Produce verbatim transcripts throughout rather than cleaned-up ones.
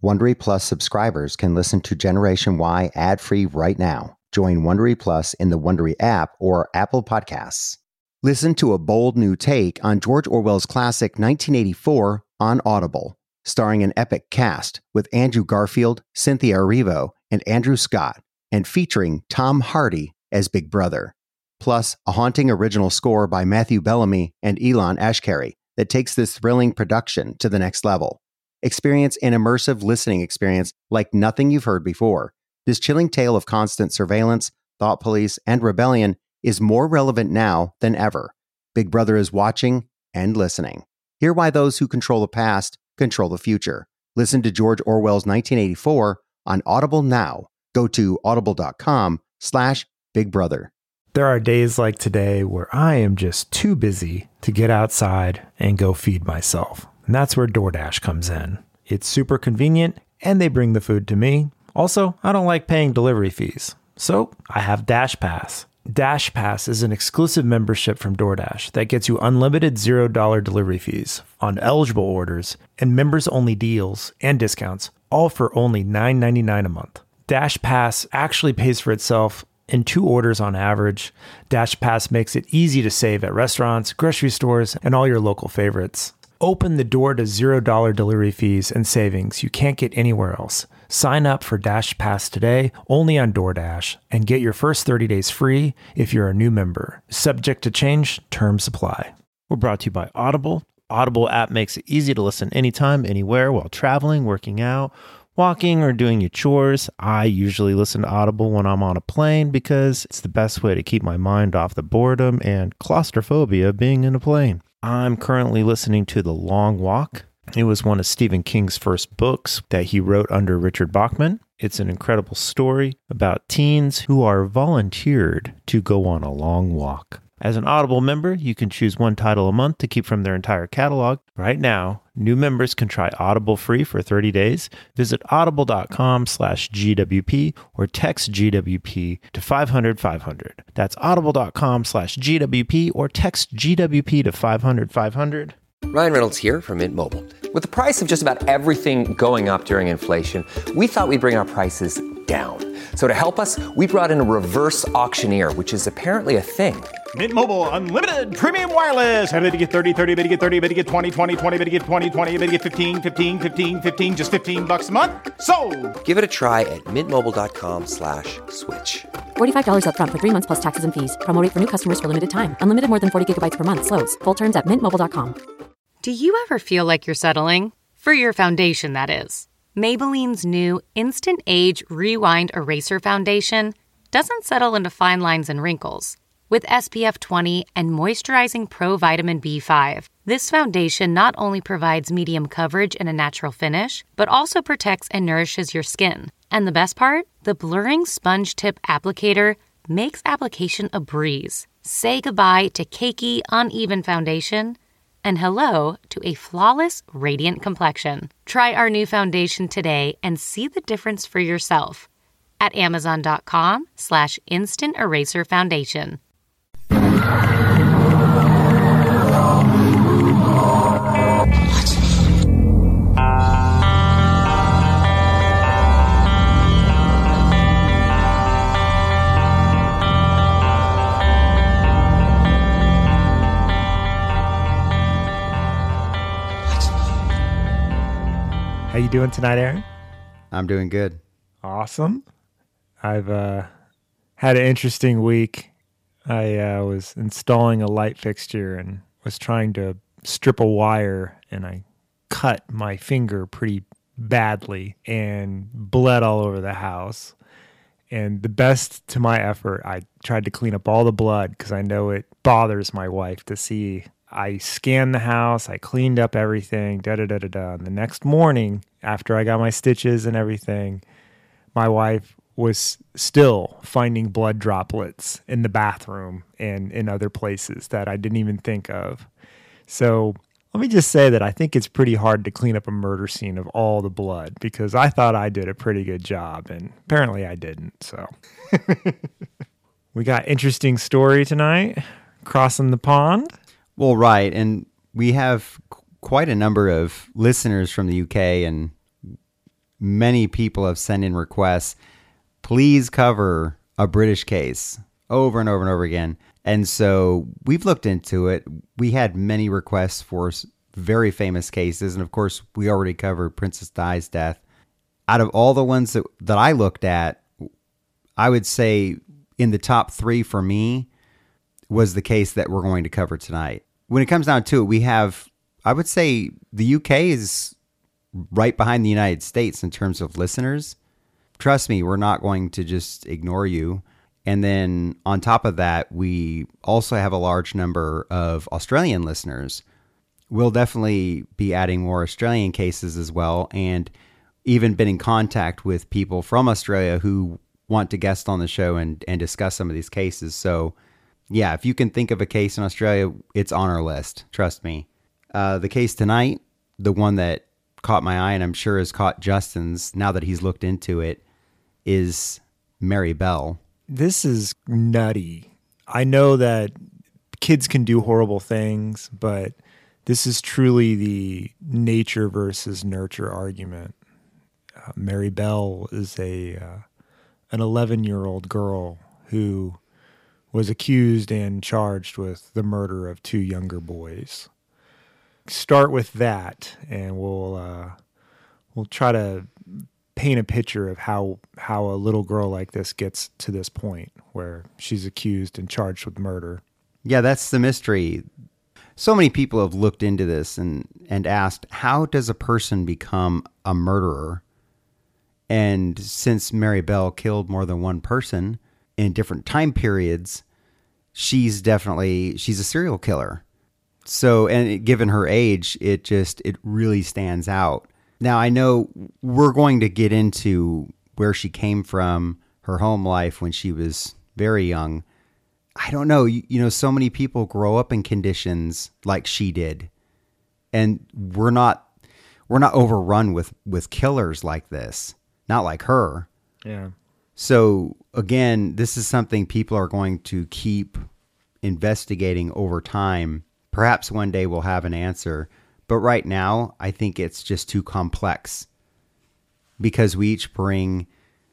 Wondery Plus subscribers can listen to Generation Y ad-free right now. Join Wondery Plus in the Wondery app or Apple Podcasts. Listen to a bold new take on George Orwell's classic nineteen eighty-four on Audible, starring an epic cast with Andrew Garfield, Cynthia Erivo, and Andrew Scott, and featuring Tom Hardy as Big Brother. Plus, a haunting original score by Matthew Bellamy and Elon Ashkari that takes this thrilling production to the next level. Experience an immersive listening experience like nothing you've heard before. This chilling tale of constant surveillance, thought police, and rebellion is more relevant now than ever. Big Brother is watching and listening. Hear why those who control the past control the future. Listen to George Orwell's nineteen eighty-four on Audible now. Go to audible.com slash Big Brother. There are days like today where I am just too busy to get outside and go feed myself. And that's where DoorDash comes in. It's super convenient and they bring the food to me. Also, I don't like paying delivery fees. So I have Dash Pass. Dash Pass is an exclusive membership from DoorDash that gets you unlimited zero dollar delivery fees on eligible orders and members-only deals and discounts, all for only nine ninety-nine a month. Dash Pass actually pays for itself in two orders on average. Dash Pass makes it easy to save at restaurants, grocery stores, and all your local favorites. Open the door to zero dollar delivery fees and savings you can't get anywhere else. Sign up for Dash Pass today, only on DoorDash, and get your first thirty days free if you're a new member. Subject to change, terms apply. We're brought to you by Audible. Audible app makes it easy to listen anytime, anywhere, while traveling, working out, walking, or doing your chores. I usually listen to Audible when I'm on a plane because it's the best way to keep my mind off the boredom and claustrophobia of being in a plane. I'm currently listening to The Long Walk. It was one of Stephen King's first books that he wrote under Richard Bachman. It's an incredible story about teens who are volunteered to go on a long walk. As an Audible member, you can choose one title a month to keep from their entire catalog. Right now, new members can try Audible free for thirty days. Visit audible.com slash GWP or text G W P to five hundred five hundred. That's audible.com slash GWP or text G W P to five hundred five hundred. Ryan Reynolds here from Mint Mobile. With the price of just about everything going up during inflation, we thought we'd bring our prices down. So to help us, we brought in a reverse auctioneer, which is apparently a thing. Mint Mobile Unlimited Premium Wireless. How to get thirty, thirty, bit to get thirty, bit to get twenty, twenty, twenty, bit to get twenty, twenty, bit to get fifteen, fifteen, fifteen, fifteen, just fifteen bucks a month? Sold! Give it a try at mintmobile.com slash switch. forty-five dollars up front for three months plus taxes and fees. Promo rate for new customers for limited time. Unlimited more than forty gigabytes per month. Slows full terms at mint mobile dot com. Do you ever feel like you're settling? For your foundation, that is. Maybelline's new Instant Age Rewind Eraser Foundation doesn't settle into fine lines and wrinkles. With S P F twenty and moisturizing Pro Vitamin B five, this foundation not only provides medium coverage and a natural finish, but also protects and nourishes your skin. And the best part? The blurring sponge tip applicator makes application a breeze. Say goodbye to cakey, uneven foundation and hello to a flawless, radiant complexion. Try our new foundation today and see the difference for yourself at amazon.com slash instant eraser foundation. How you doing tonight, Aaron? I'm doing good. Awesome. I've uh, had an interesting week. I uh, was installing a light fixture and was trying to strip a wire, and I cut my finger pretty badly and bled all over the house. And the best to my effort, I tried to clean up all the blood because I know it bothers my wife to see. I scanned the house, I cleaned up everything, da-da-da-da-da. And the next morning, after I got my stitches and everything, my wife was still finding blood droplets in the bathroom and in other places that I didn't even think of. So let me just say that I think it's pretty hard to clean up a murder scene of all the blood because I thought I did a pretty good job, and apparently I didn't. So we got interesting story tonight, crossing the pond. Well, right. And we have qu- quite a number of listeners from the U K, and many people have sent in requests, please cover a British case over and over and over again. And so we've looked into it. We had many requests for very famous cases. And of course, we already covered Princess Di's death. Out of all the ones that, that I looked at, I would say in the top three for me was the case that we're going to cover tonight. When it comes down to it, we have, I would say the U K is right behind the United States in terms of listeners. Trust me, we're not going to just ignore you. And then on top of that, we also have a large number of Australian listeners. We'll definitely be adding more Australian cases as well, and even been in contact with people from Australia who want to guest on the show and, and discuss some of these cases. So yeah, if you can think of a case in Australia, it's on our list. Trust me. Uh, the case tonight, the one that caught my eye and I'm sure has caught Justin's now that he's looked into it, is Mary Bell. This is nutty. I know that kids can do horrible things, but this is truly the nature versus nurture argument. Uh, Mary Bell is a uh, an eleven-year-old girl who was accused and charged with the murder of two younger boys. Start with that, and we'll uh, we'll try to paint a picture of how how a little girl like this gets to this point where she's accused and charged with murder. Yeah, that's the mystery. So many people have looked into this and, and asked, how does a person become a murderer? And since Mary Bell killed more than one person in different time periods, she's definitely, she's a serial killer. So, and given her age, it just, it really stands out. Now, I know we're going to get into where she came from, her home life when she was very young. I don't know. You, you know, so many people grow up in conditions like she did, and we're not we're not overrun with, with killers like this, not like her. Yeah. So again, this is something people are going to keep investigating over time. Perhaps one day we'll have an answer. But right now, I think it's just too complex because we each bring,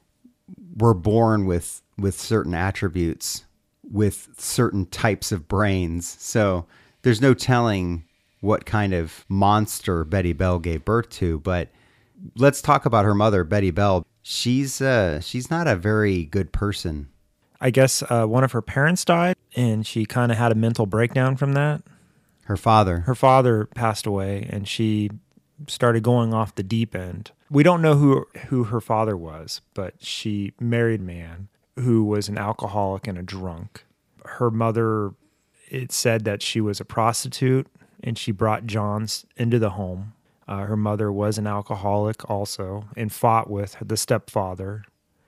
we're born with, with certain attributes, with certain types of brains. So there's no telling what kind of monster Betty Bell gave birth to. But let's talk about her mother, Betty Bell. She's uh, she's not a very good person. I guess uh, one of her parents died, and she kind of had a mental breakdown from that. Her father. Her father passed away, and she started going off the deep end. We don't know who who her father was, but she married a man who was an alcoholic and a drunk. Her mother, it said that she was a prostitute, and she brought Johns into the home. Uh, her mother was an alcoholic also and fought with the stepfather.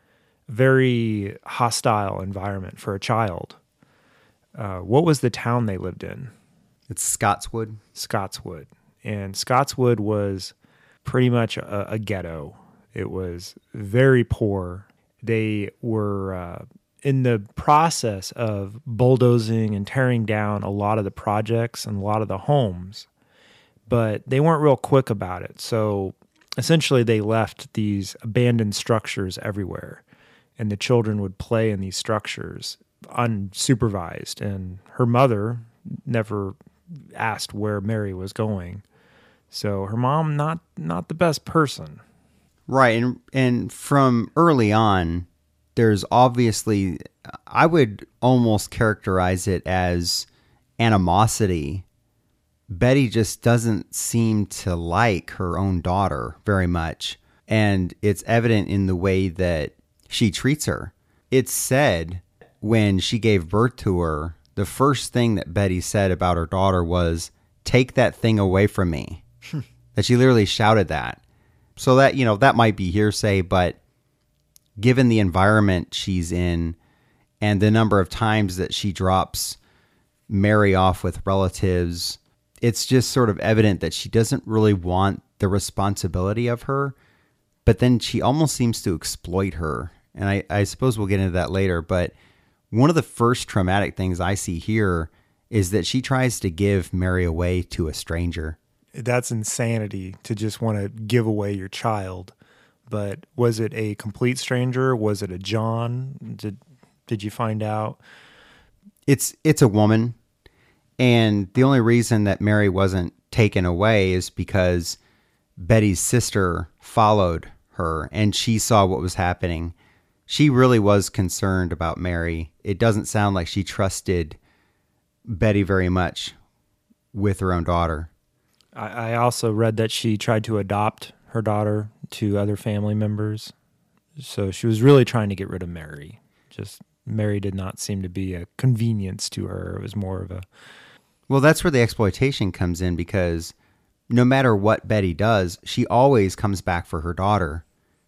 Very hostile environment for a child. Uh, what was the town they lived in? It's Scotswood. Scotswood. And Scotswood was pretty much a, a ghetto. It was very poor. They were uh, in the process of bulldozing and tearing down a lot of the projects and a lot of the homes, but they weren't real quick about it. So essentially they left these abandoned structures everywhere, and the children would play in these structures unsupervised. And her mother never asked where Mary was going. So her mom, not not the best person. Right. And and from early on, there's obviously, I would almost characterize it as animosity. Betty just doesn't seem to like her own daughter very much. And it's evident in the way that she treats her. It's said when she gave birth to her, the first thing that Betty said about her daughter was, "Take that thing away from me." That she literally shouted that. So that, you know, that might be hearsay, but given the environment she's in and the number of times that she drops Mary off with relatives, it's just sort of evident that she doesn't really want the responsibility of her, but then she almost seems to exploit her. And I, I suppose we'll get into that later, but one of the first traumatic things I see here is that she tries to give Mary away to a stranger. That's insanity, to just want to give away your child but was it a complete stranger? Was it a John? Did did you find out? It's it's a woman, and the only reason that Mary wasn't taken away is because Betty's sister followed her, and she saw what was happening. She really was concerned about Mary. It doesn't sound like she trusted Betty very much with her own daughter. I, I also read that she tried to adopt her daughter to other family members. So she was really trying to get rid of Mary. Just Mary did not seem to be a convenience to her. It was more of a... Well, that's where the exploitation comes in, because no matter what Betty does, she always comes back for her daughter.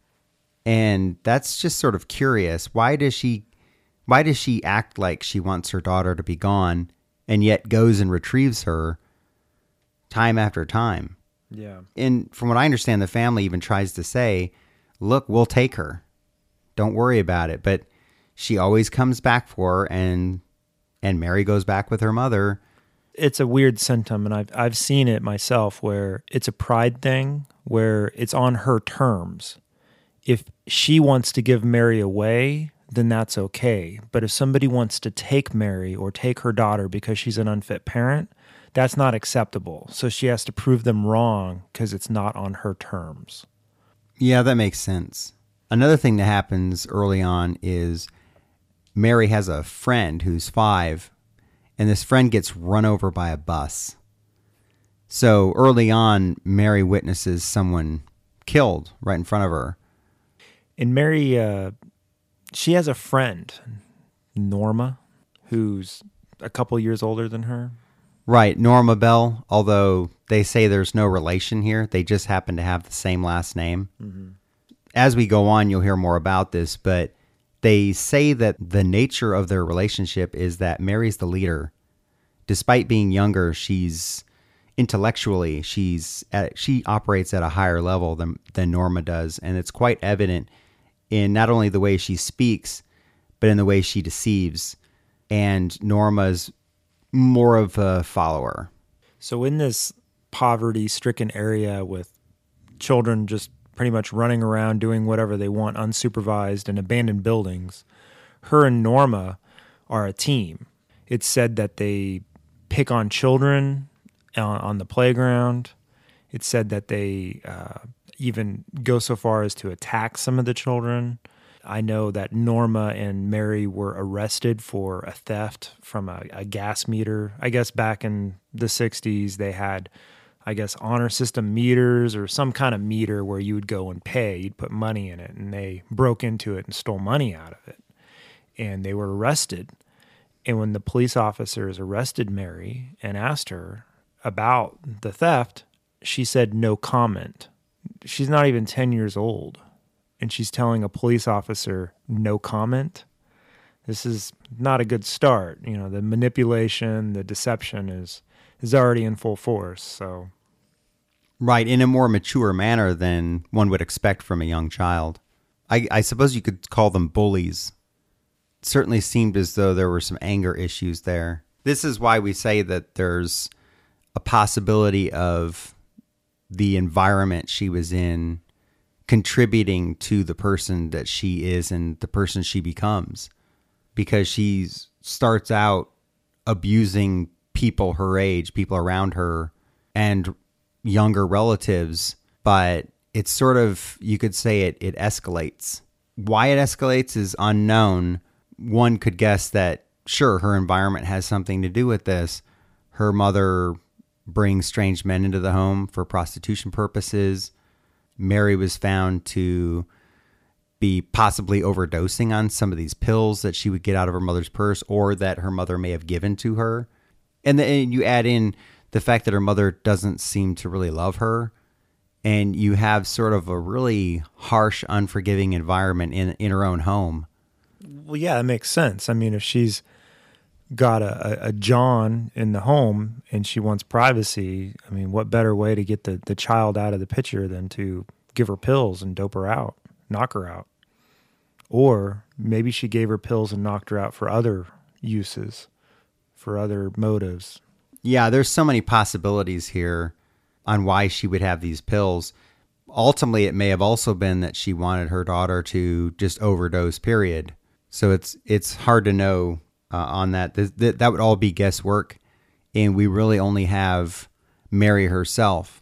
And that's just sort of curious. Why does she why does she act like she wants her daughter to be gone and yet goes and retrieves her time after time? Yeah. And from what I understand, the family even tries to say, look, we'll take her. Don't worry about it. But she always comes back for her, and and Mary goes back with her mother. It's a weird symptom, and I've I've seen it myself, where it's a pride thing, where it's on her terms. If she wants to give Mary away, then that's okay. But if somebody wants to take Mary or take her daughter because she's an unfit parent, that's not acceptable. So she has to prove them wrong because it's not on her terms. Yeah, that makes sense. Another thing that happens early on is Mary has a friend who's five, and this friend gets run over by a bus. So early on, Mary witnesses someone killed right in front of her. And Mary, uh, she has a friend, Norma, who's a couple years older than her. Right, Norma Bell, although they say there's no relation here. They just happen to have the same last name. Mm-hmm. As we go on, you'll hear more about this, but they say that the nature of their relationship is that Mary's the leader. Despite being younger, she's intellectually, she's at, she operates at a higher level than, than Norma does, and it's quite evident in not only the way she speaks, but in the way she deceives. And Norma's more of a follower. So in this poverty-stricken area with children just pretty much running around doing whatever they want unsupervised in abandoned buildings, her and Norma are a team. It's said that they pick on children on, on the playground. It's said that they uh, even go so far as to attack some of the children. I know that Norma and Mary were arrested for a theft from a, a gas meter. I guess back in the sixties, they had, I guess, honor system meters or some kind of meter where you would go and pay. You'd put money in it, and they broke into it and stole money out of it. And they were arrested. And when the police officers arrested Mary and asked her about the theft, she said no comment. She's not even ten years old. And she's telling a police officer, no comment. This is not a good start. You know, the manipulation, the deception is is already in full force. So, right, in a more mature manner than one would expect from a young child. I, I suppose you could call them bullies. It certainly seemed as though there were some anger issues there. This is why we say that there's a possibility of the environment she was in contributing to the person that she is and the person she becomes, because she starts out abusing people her age, people around her, and younger relatives, but it's sort of, you could say it, it escalates. Why it escalates is unknown. One could guess that, sure, her environment has something to do with this. Her mother brings strange men into the home for prostitution purposes. Mary was found to be possibly overdosing on some of these pills that she would get out of her mother's purse, or that her mother may have given to her. And then you add in the fact that her mother doesn't seem to really love her, and you have sort of a really harsh, unforgiving environment in, in her own home. Well, yeah, that makes sense. I mean, if she's got a, a John in the home and she wants privacy, I mean, what better way to get the, the child out of the picture than to give her pills and dope her out, knock her out? Or maybe she gave her pills and knocked her out for other uses, for other motives. Yeah, there's so many possibilities here on why she would have these pills. ultimately, it may have also been that she wanted her daughter to just overdose, period. So it's it's hard to know uh, on that. Th- th- that would all be guesswork. And we really only have Mary herself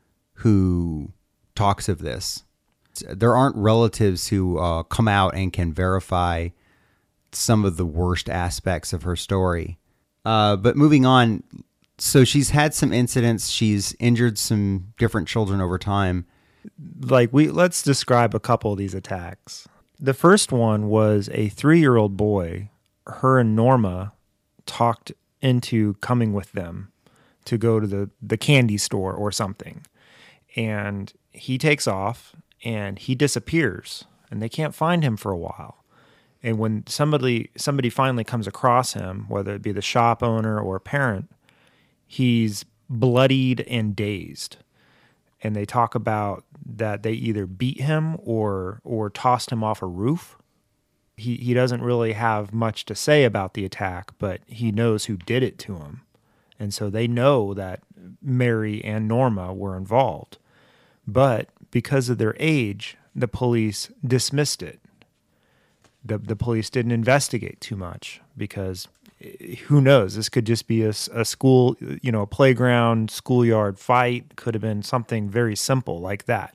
who talks of this. There aren't relatives who uh, come out and can verify some of the worst aspects of her story. Uh, but moving on, so she's had some incidents. She's injured some different children over time. Like we, let's describe a couple of these attacks. The first one was a three-year-old boy. Her and Norma talked into coming with them to go to the, the candy store or something. And he takes off and he disappears and they can't find him for a while. And when somebody somebody finally comes across him, whether it be the shop owner or a parent, he's bloodied and dazed. And they talk about that they either beat him or or tossed him off a roof. He he doesn't really have much to say about the attack, but he knows who did it to him. And so they know that Mary and Norma were involved. But because of their age, the police dismissed it. The the police didn't investigate too much because who knows? This could just be a, a school, you know, a playground, schoolyard fight. Could have been something very simple like that.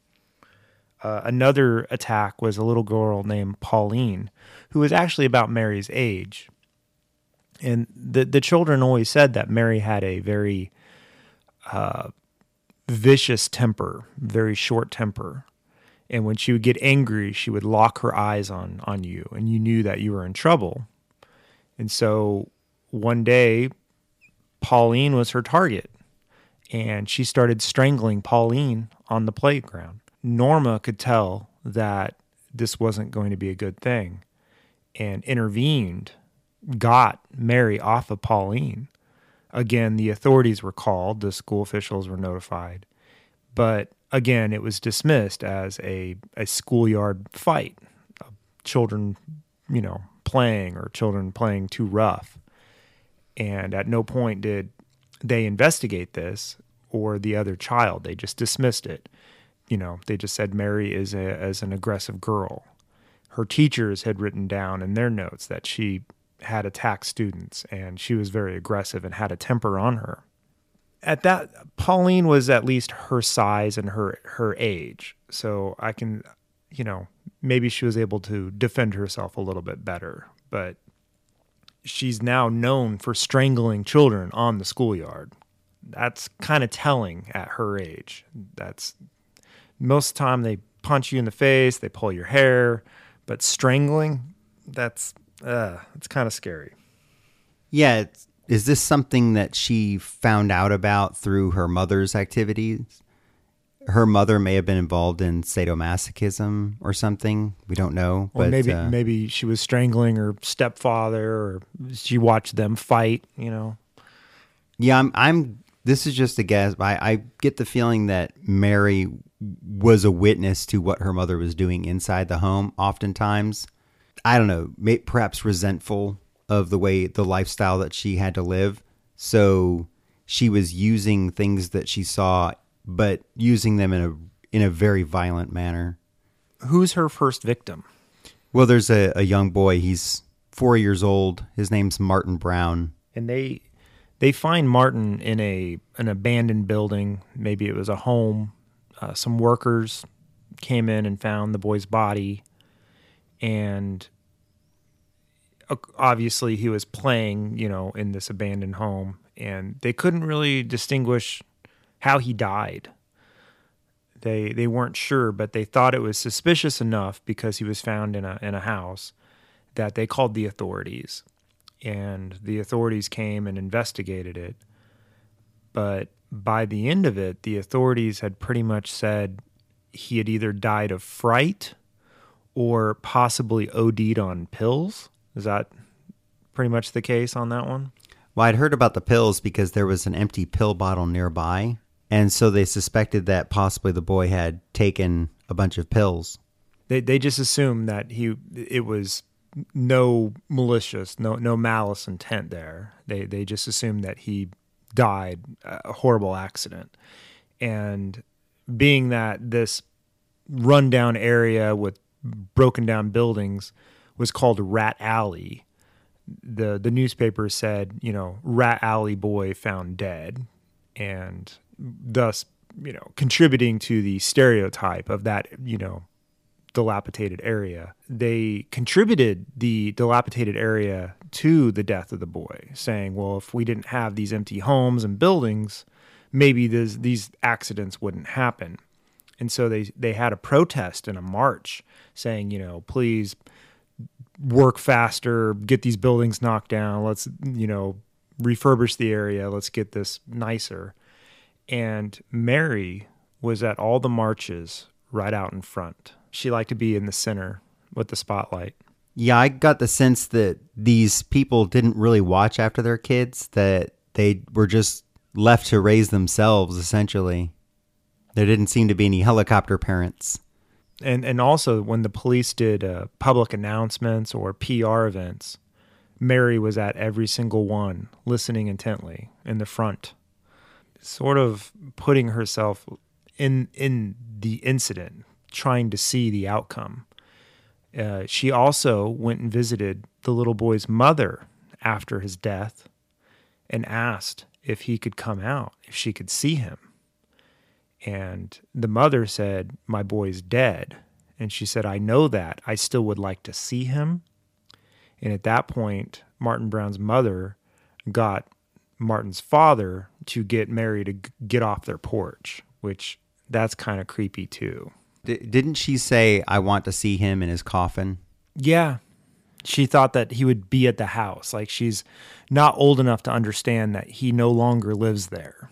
Uh, another attack was a little girl named Pauline, who was actually about Mary's age. And the, the children always said that Mary had a very uh, vicious temper, very short temper. And when she would get angry, she would lock her eyes on, on you, and you knew that you were in trouble. And so one day, Pauline was her target, and she started strangling Pauline on the playground. Norma could tell that this wasn't going to be a good thing and intervened, got Mary off of Pauline. Again, the authorities were called, the school officials were notified, but again, it was dismissed as a, a schoolyard fight, children, you know, playing or children playing too rough. And at no point did they investigate this or the other child. They just dismissed it. You know, they just said Mary is a, as an aggressive girl. Her teachers had written down in their notes that she had attacked students and she was very aggressive and had a temper on her. At that, Pauline was at least her size and her, her age. So I can, you know, maybe she was able to defend herself a little bit better. But she's now known for strangling children on the schoolyard. That's kind of telling at her age. That's most of the time they punch you in the face, they pull your hair, but strangling, that's uh, it's kind of scary. Yeah, it's, is this something that she found out about through her mother's activities? Her mother may have been involved in sadomasochism or something. We don't know. Or but maybe uh, maybe she was strangling her stepfather, or she watched them fight. You know. Yeah, I'm. I'm. This is just a guess. I, I get the feeling that Mary was a witness to what her mother was doing inside the home. Oftentimes, I don't know, may, perhaps resentful of the way the lifestyle that she had to live. So she was using things that she saw, but using them in a in a very violent manner. Who's her first victim? Well, there's a, a young boy. He's four years old. His name's Martin Brown. And they they find Martin in a an abandoned building. Maybe it was a home. Uh, some workers came in and found the boy's body. And obviously he was playing, you know, in this abandoned home. And they couldn't really distinguish how he died. They they weren't sure, but they thought it was suspicious enough because he was found in a in a house that they called the authorities. And the authorities came and investigated it. But by the end of it, the authorities had pretty much said he had either died of fright or possibly O D'd on pills. Is that pretty much the case on that one? Well, I'd heard about the pills because there was an empty pill bottle nearby. And so they suspected that possibly the boy had taken a bunch of pills. They they just assumed that he it was no malicious, no no malice intent there. They they just assumed that he died a horrible accident. And being that this rundown area with broken down buildings was called Rat Alley, the the newspaper said, you know, Rat Alley boy found dead, and thus, you know, contributing to the stereotype of that, you know, dilapidated area. They contributed the dilapidated area to the death of the boy, saying, well, if we didn't have these empty homes and buildings, maybe this, these accidents wouldn't happen. And so they, they had a protest and a march saying, you know, please work faster, get these buildings knocked down. Let's, you know, refurbish the area. Let's get this nicer. And Mary was at all the marches right out in front. She liked to be in the center with the spotlight. Yeah, I got the sense that these people didn't really watch after their kids, that they were just left to raise themselves, essentially. There didn't seem to be any helicopter parents. And and also, when the police did uh, public announcements or P R events, Mary was at every single one, listening intently in the front, sort of putting herself in in the incident, trying to see the outcome. Uh, she also went and visited the little boy's mother after his death and asked if he could come out, if she could see him. And the mother said, my boy's dead. And she said, I know that. I still would like to see him. And at that point, Martin Brown's mother got Martin's father to get Mary to g- get off their porch, which that's kind of creepy too. D- didn't she say, I want to see him in his coffin? Yeah. She thought that he would be at the house. Like, she's not old enough to understand that he no longer lives there.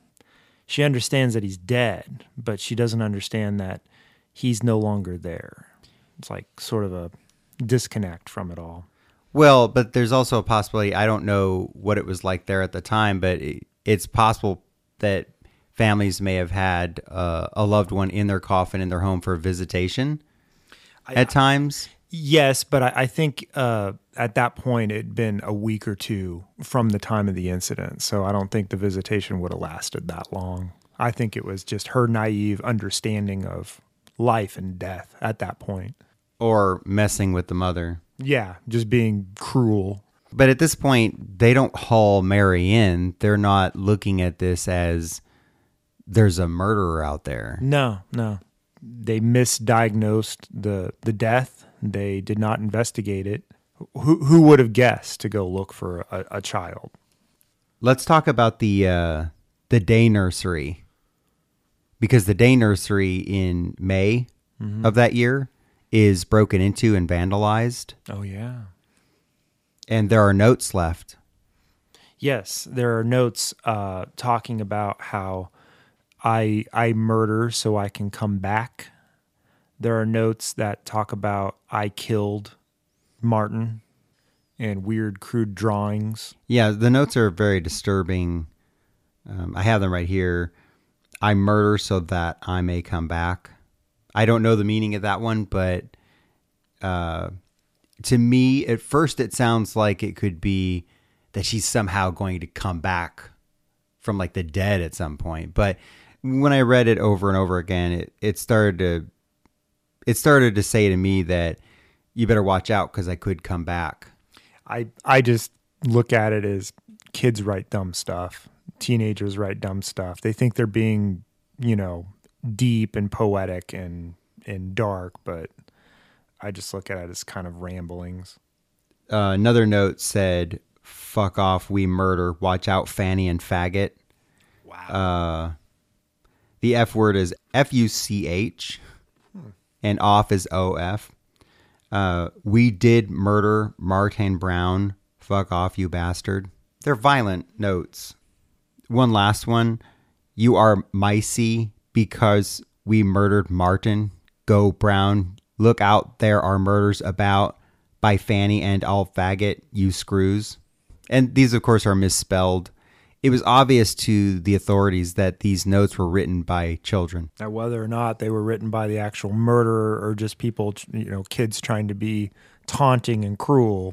She understands that he's dead, but she doesn't understand that he's no longer there. It's like sort of a disconnect from it all. Well, but there's also a possibility, I don't know what it was like there at the time, but it, it's possible that families may have had uh, a loved one in their coffin in their home for visitation I, at times. Yes, but I, I think uh, at that point it'd been a week or two from the time of the incident, so I don't think the visitation would have lasted that long. I think it was just her naive understanding of life and death at that point. Or messing with the mother. Yeah, just being cruel. But at this point, they don't haul Mary in. They're not looking at this as there's a murderer out there. No, no. They misdiagnosed the the death. They did not investigate it. Who who would have guessed to go look for a, a child? Let's talk about the uh, the day nursery. Because the day nursery in May mm-hmm. of that year is broken into and vandalized. Oh, yeah. And there are notes left. Yes, there are notes uh, talking about how I I murder so I can come back. There are notes that talk about I killed Martin and weird, crude drawings. Yeah, the notes are very disturbing. Um, I have them right here. I murder so that I may come back. I don't know the meaning of that one, but uh, to me, at first it sounds like it could be that she's somehow going to come back from like the dead at some point. But when I read it over and over again, it, it started to it started to say to me that you better watch out because I could come back. I I just look at it as kids write dumb stuff. Teenagers write dumb stuff. They think they're being, you know, deep and poetic and, and dark, but I just look at it as kind of ramblings. Uh, another note said, fuck off, we murder. Watch out, Fanny and faggot. Wow. Uh, the F word is F U C H hmm. and off is O F. Uh, we did murder Martin Brown. Fuck off, you bastard. They're violent notes. One last one. You are micey because we murdered Martin. Go Brown. Look out, there are murders about by Fanny and all faggot, you screws. And these, of course, are misspelled. It was obvious to the authorities that these notes were written by children. Now, whether or not they were written by the actual murderer or just people, you know, kids trying to be taunting and cruel,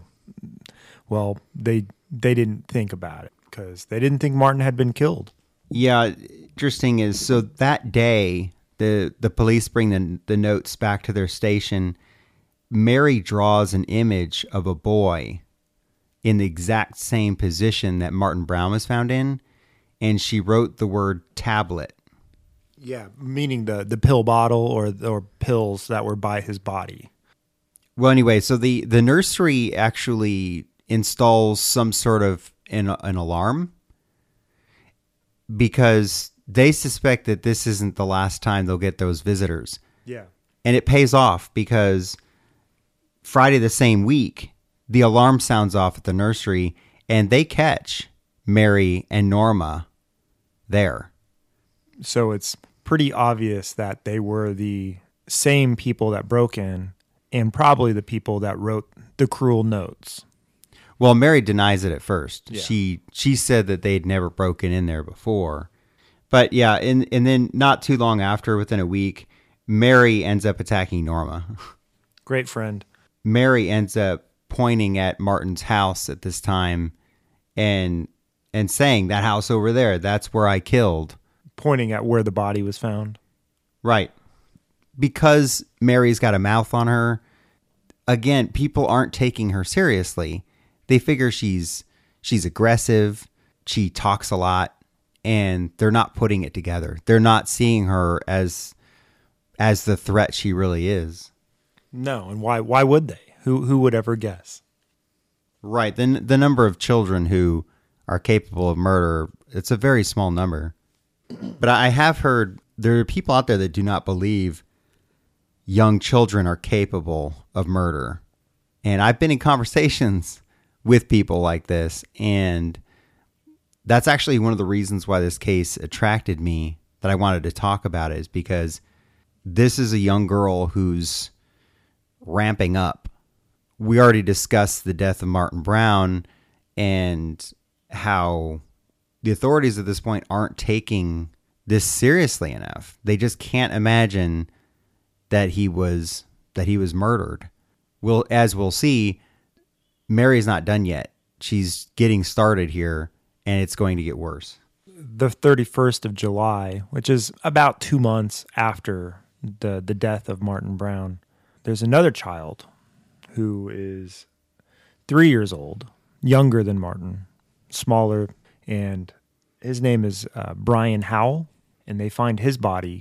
well, they they didn't think about it because they didn't think Martin had been killed. Yeah, interesting is, so that day, the the police bring the, the notes back to their station, Mary draws an image of a boy in the exact same position that Martin Brown was found in, and she wrote the word tablet. Yeah, meaning the, the pill bottle or or pills that were by his body. Well, anyway, so the, the nursery actually installs some sort of an, an alarm because they suspect that this isn't the last time they'll get those visitors. Yeah. And it pays off because Friday the same week, the alarm sounds off at the nursery and they catch Mary and Norma there. So it's pretty obvious that they were the same people that broke in and probably the people that wrote the cruel notes. Well, Mary denies it at first. Yeah. She she said that they'd never broken in there before. But yeah, and, and then not too long after, within a week, Mary ends up attacking Norma. Great friend. Mary ends up pointing at Martin's house at this time and and saying, that house over there, that's where I killed. Pointing at where the body was found. Right. Because Mary's got a mouth on her, again, people aren't taking her seriously. They figure she's she's aggressive, she talks a lot, and they're not putting it together. They're not seeing her as as the threat she really is. No, and why why would they? Who who would ever guess? Right. The, the number of children who are capable of murder, it's a very small number. But I have heard there are people out there that do not believe young children are capable of murder. And I've been in conversations with people like this, and that's actually one of the reasons why this case attracted me, that I wanted to talk about it, is because this is a young girl who's ramping up. We already discussed the death of Martin Brown and how the authorities at this point aren't taking this seriously enough. They just can't imagine that he was that he was murdered. Well, as we'll see, Mary's not done yet. She's getting started here, and it's going to get worse. The thirty-first of July, which is about two months after the, the death of Martin Brown, there's another child who is three years old, younger than Martin, smaller, and his name is uh, Brian Howell, and they find his body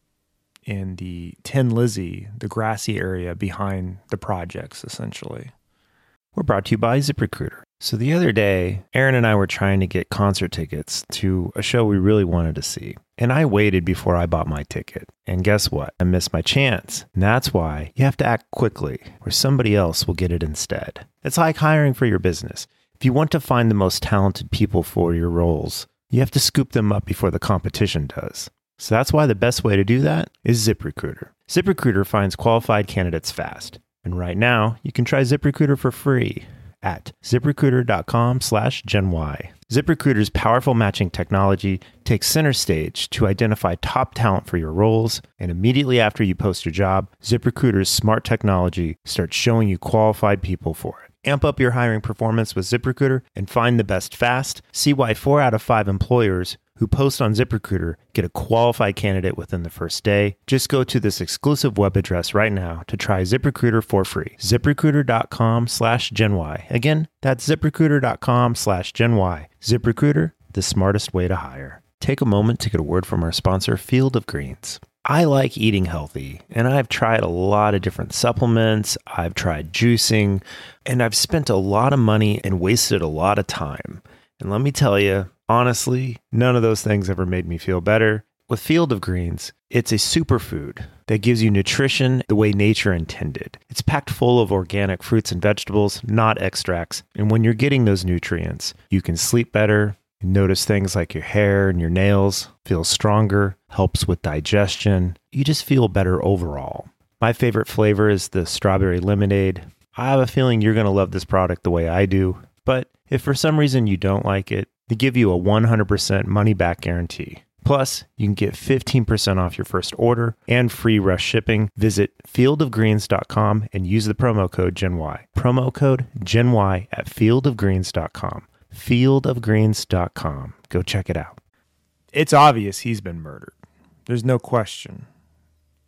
in the Tin Lizzie, the grassy area behind the projects, essentially. We're brought to you by ZipRecruiter. So the other day, Aaron and I were trying to get concert tickets to a show we really wanted to see. And I waited before I bought my ticket. And guess what? I missed my chance. And that's why you have to act quickly, or somebody else will get it instead. It's like hiring for your business. If you want to find the most talented people for your roles, you have to scoop them up before the competition does. So that's why the best way to do that is ZipRecruiter. ZipRecruiter finds qualified candidates fast. And right now, you can try ZipRecruiter for free at ZipRecruiter.com slash GenY. ZipRecruiter's powerful matching technology takes center stage to identify top talent for your roles, and immediately after you post your job, ZipRecruiter's smart technology starts showing you qualified people for it. Amp up your hiring performance with ZipRecruiter and find the best fast. See why four out of five employers who post on ZipRecruiter get a qualified candidate within the first day. Just go to this exclusive web address right now to try ZipRecruiter for free. ZipRecruiter.com slash GenY. Again, that's ZipRecruiter.com slash GenY. ZipRecruiter, the smartest way to hire. Take a moment to get a word from our sponsor, Field of Greens. I like eating healthy, and I've tried a lot of different supplements. I've tried juicing, and I've spent a lot of money and wasted a lot of time. And let me tell you, honestly, none of those things ever made me feel better. With Field of Greens, it's a superfood that gives you nutrition the way nature intended. It's packed full of organic fruits and vegetables, not extracts. And when you're getting those nutrients, you can sleep better. You notice things like your hair and your nails feel stronger, helps with digestion. You just feel better overall. My favorite flavor is the strawberry lemonade. I have a feeling you're going to love this product the way I do. But if for some reason you don't like it, they give you a one hundred percent money-back guarantee. Plus, you can get fifteen percent off your first order and free rush shipping. Visit field of greens dot com and use the promo code GenY. Promo code GenY at field of greens dot com. field of greens dot com. Go check it out. It's obvious he's been murdered. There's no question.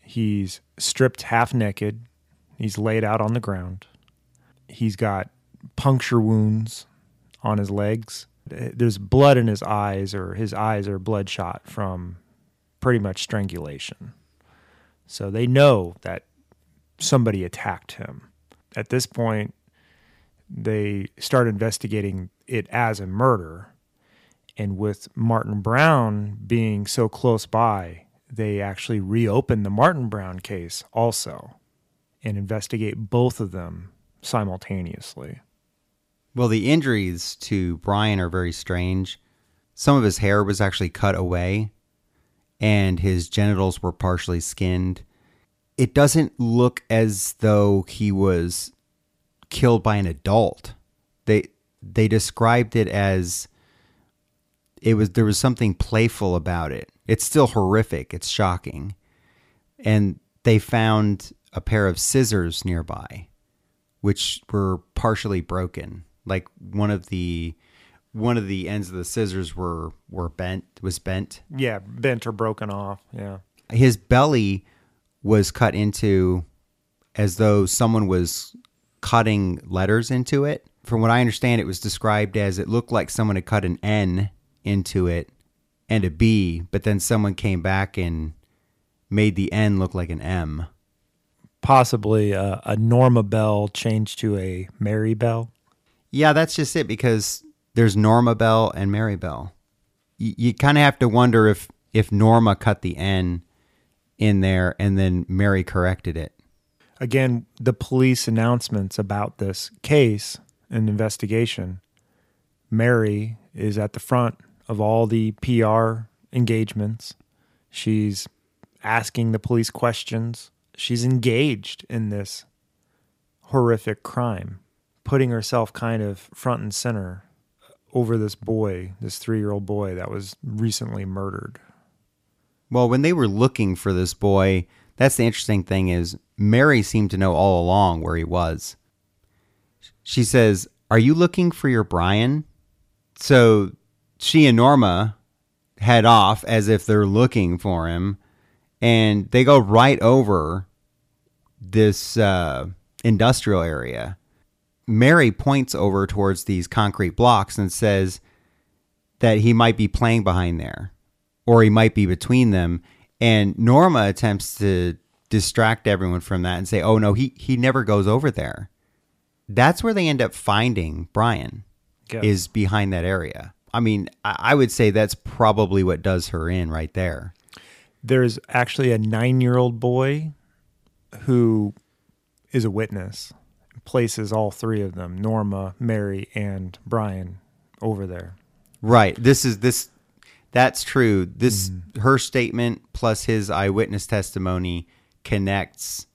He's stripped half naked. He's laid out on the ground. He's got puncture wounds on his legs. There's blood in his eyes, or his eyes are bloodshot from pretty much strangulation. So they know that somebody attacked him. At this point, they start investigating it as a murder. And with Martin Brown being so close by, they actually reopen the Martin Brown case also and investigate both of them simultaneously. Well, the injuries to Brian are very strange. Some of his hair was actually cut away, and his genitals were partially skinned. It doesn't look as though he was killed by an adult. They they described it as it was there was something playful about it. It's still horrific. It's shocking. And they found a pair of scissors nearby, which were partially broken. Like one of the one of the ends of the scissors were were bent was bent. Yeah, bent or broken off. Yeah. His belly was cut into as though someone was cutting letters into it. From what I understand, it was described as it looked like someone had cut an N into it and a B, but then someone came back and made the N look like an M. Possibly a, a Norma Bell changed to a Mary Bell. Yeah, that's just it, because there's Norma Bell and Mary Bell. You, you kind of have to wonder if, if Norma cut the N in there and then Mary corrected it. Again, the police announcements about this case and investigation, Mary is at the front of all the P R engagements. She's asking the police questions. She's engaged in this horrific crime, putting herself kind of front and center over this boy, this three-year-old boy that was recently murdered. Well, when they were looking for this boy, that's the interesting thing is Mary seemed to know all along where he was. She says, "Are you looking for your Brian?" So she and Norma head off as if they're looking for him, and they go right over this uh, industrial area. Mary points over towards these concrete blocks and says that he might be playing behind there, or he might be between them. And Norma attempts to distract everyone from that and say, oh, no, he, he never goes over there. That's where they end up finding Brian, Yes. is behind that area. I mean, I, I would say that's probably what does her in right there. There's actually a nine-year-old boy who is a witness, places all three of them, Norma, Mary, and Brian, over there. Right. This is this. That's true. This mm. her statement plus his eyewitness testimony connects,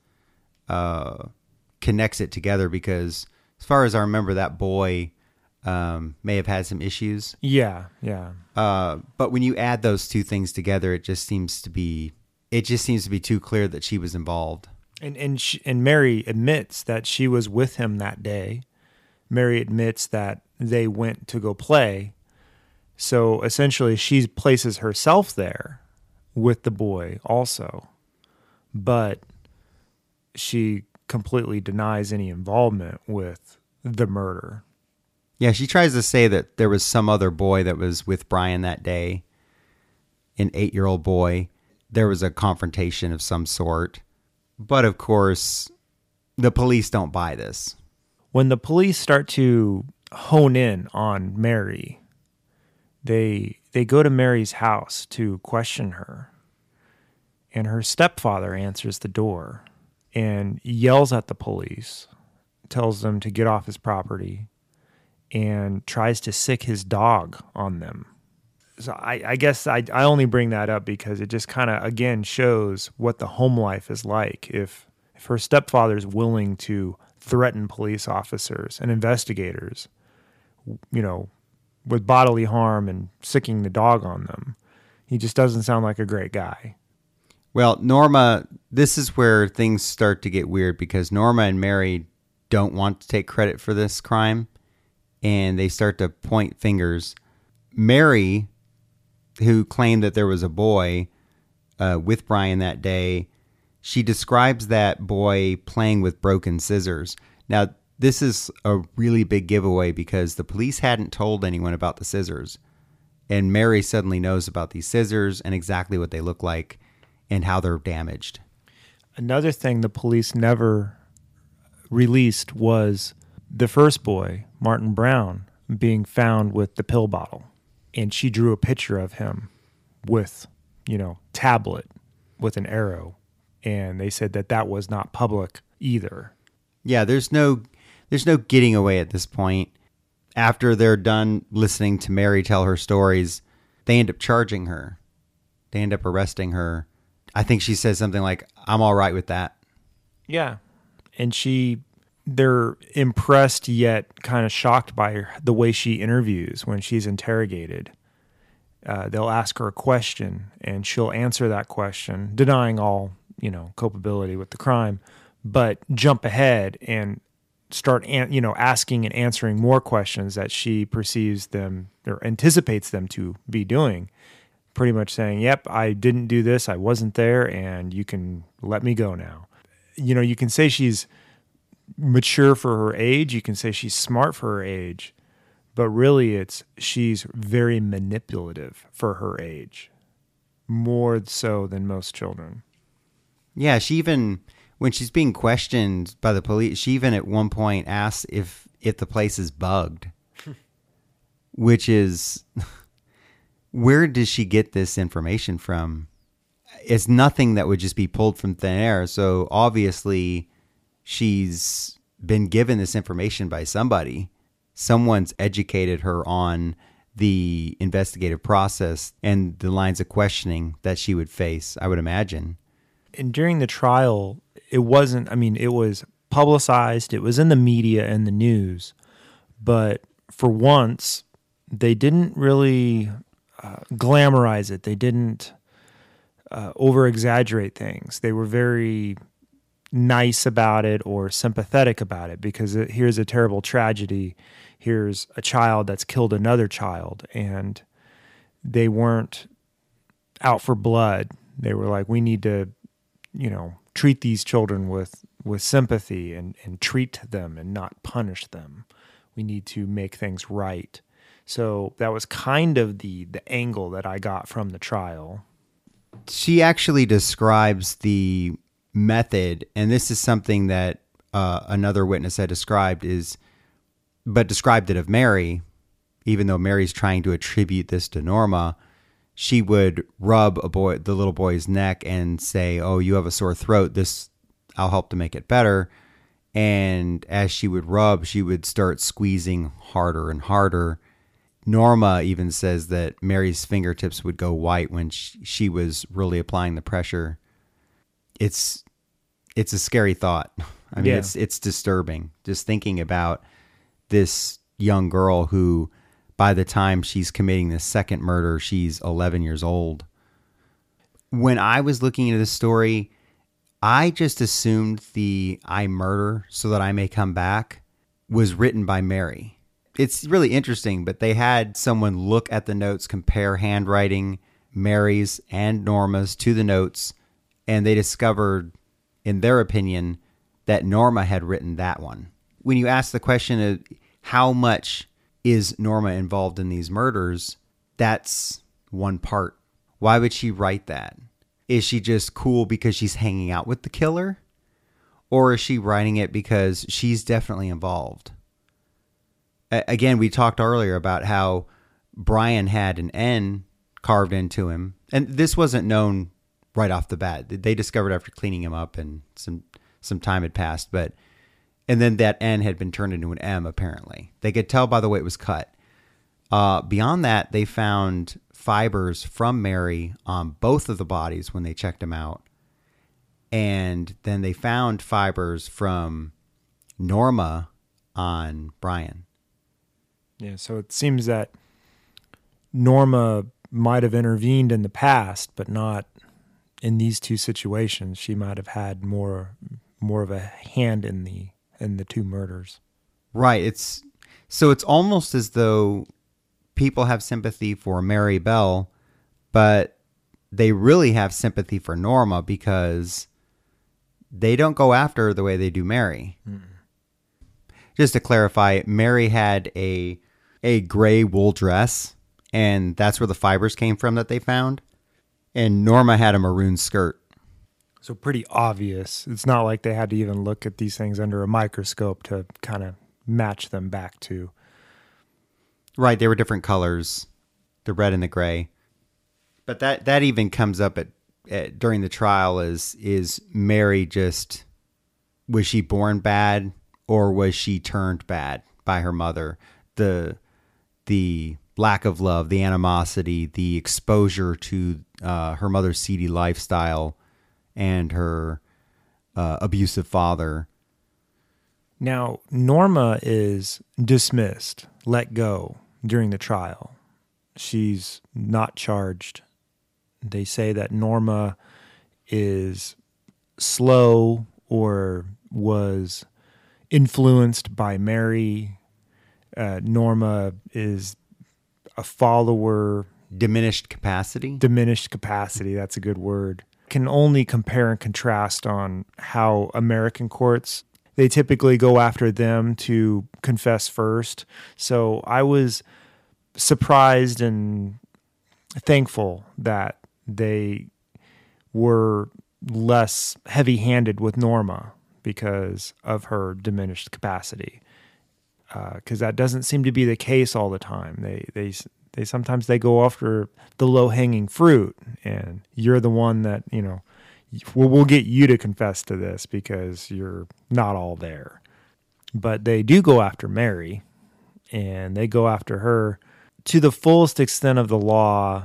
uh, connects it together, because as far as I remember, that boy um, may have had some issues. Yeah, yeah. Uh, but when you add those two things together, it just seems to be it just seems to be too clear that she was involved. And and she, and Mary admits that she was with him that day. Mary admits that they went to go play. So essentially, she places herself there with the boy also, but she completely denies any involvement with the murder. Yeah, she tries to say that there was some other boy that was with Brian that day, an eight-year-old boy. There was a confrontation of some sort. But of course, the police don't buy this. When the police start to hone in on Mary, they they go to Mary's house to question her. And her stepfather answers the door and yells at the police, tells them to get off his property, and tries to sick his dog on them. So I, I guess I, I only bring that up because it just kind of, again, shows what the home life is like. If if her stepfather's willing to threaten police officers and investigators, you know, with bodily harm and sicking the dog on them, he just doesn't sound like a great guy. Well, Norma, this is where things start to get weird, because Norma and Mary don't want to take credit for this crime, and they start to point fingers. Mary, who claimed that there was a boy uh, with Brian that day, she describes that boy playing with broken scissors. Now, this is a really big giveaway because the police hadn't told anyone about the scissors. And Mary suddenly knows about these scissors and exactly what they look like and how they're damaged. Another thing the police never released was the first boy, Martin Brown, being found with the pill bottle. And she drew a picture of him with, you know, tablet with an arrow. And they said that that was not public either. Yeah, there's no there's no getting away at this point. After they're done listening to Mary tell her stories, they end up charging her. They end up arresting her. I think she says something like, I'm all right with that. Yeah. And she, they're impressed yet kind of shocked by her, the way she interviews when she's interrogated. Uh, they'll ask her a question and she'll answer that question, denying all, you know, culpability with the crime, but jump ahead and start, an, you know, asking and answering more questions that she perceives them or anticipates them to be doing. Pretty much saying, yep, I didn't do this, I wasn't there, and you can let me go now. You know, you can say she's mature for her age, you can say she's smart for her age, but really it's she's very manipulative for her age, more so than most children. Yeah, she even, when she's being questioned by the police, she even at one point asks if, if the place is bugged, which is... Where does she get this information from? It's nothing that would just be pulled from thin air. So obviously she's been given this information by somebody. Someone's educated her on the investigative process and the lines of questioning that she would face, I would imagine. And during the trial, it wasn't, I mean, it was publicized. It was in the media and the news. But for once, they didn't really... Uh, glamorize it. They didn't uh, over-exaggerate things. They were very nice about it or sympathetic about it because it, here's a terrible tragedy. Here's a child that's killed another child, and they weren't out for blood. They were like, we need to, you know, treat these children with, with sympathy and, and treat them and not punish them. We need to make things right. So that was kind of the the angle that I got from the trial. She actually describes the method, and this is something that uh, another witness had described, is, but described it of Mary, even though Mary's trying to attribute this to Norma. She would rub a boy, the little boy's neck and say, oh, you have a sore throat. This, I'll help to make it better. And as she would rub, she would start squeezing harder and harder. Norma even says that Mary's fingertips would go white when she, she was really applying the pressure. It's it's a scary thought. I mean, yeah. it's it's disturbing just thinking about this young girl who, by the time she's committing this second murder, she's eleven years old. When I was looking into this story, I just assumed the I murder so that I may come back was written by Mary. It's really interesting, but they had someone look at the notes, compare handwriting, Mary's and Norma's, to the notes, and they discovered, in their opinion, that Norma had written that one. When you ask the question of how much is Norma involved in these murders, that's one part. Why would she write that? Is she just cool because she's hanging out with the killer? Or is she writing it because she's definitely involved? Again, we talked earlier about how Brian had an N carved into him. And this wasn't known right off the bat. They discovered after cleaning him up and some some time had passed. But and then that N had been turned into an M, apparently. They could tell by the way it was cut. Uh, beyond that, they found fibers from Mary on both of the bodies when they checked them out. And then they found fibers from Norma on Brian. Yeah, so it seems that Norma might have intervened in the past, but not in these two situations. She might have had more more of a hand in the in the two murders. Right. It's so it's almost as though people have sympathy for Mary Bell, but they really have sympathy for Norma because they don't go after her the way they do Mary. Mm. Just to clarify, Mary had a a gray wool dress, and that's where the fibers came from that they found. And Norma had a maroon skirt. So pretty obvious. It's not like they had to even look at these things under a microscope to kind of match them back to. Right, they were different colors, the red and the gray. But that, that even comes up at, at during the trial is is Mary just, was she born bad or was she turned bad by her mother? The the lack of love, the animosity, the exposure to uh, her mother's seedy lifestyle and her uh, abusive father. Now, Norma is dismissed, let go during the trial. She's not charged. They say that Norma is slow or was influenced by Mary. Uh, Norma is a follower. Diminished capacity? Diminished capacity, that's a good word. Can only compare and contrast on how American courts, they typically go after them to confess first. So I was surprised and thankful that they were less heavy-handed with Norma because of her diminished capacity. Because uh, that doesn't seem to be the case all the time. They they they sometimes they go after the low-hanging fruit, and you're the one that, you know, we'll, we'll get you to confess to this because you're not all there. But they do go after Mary, and they go after her to the fullest extent of the law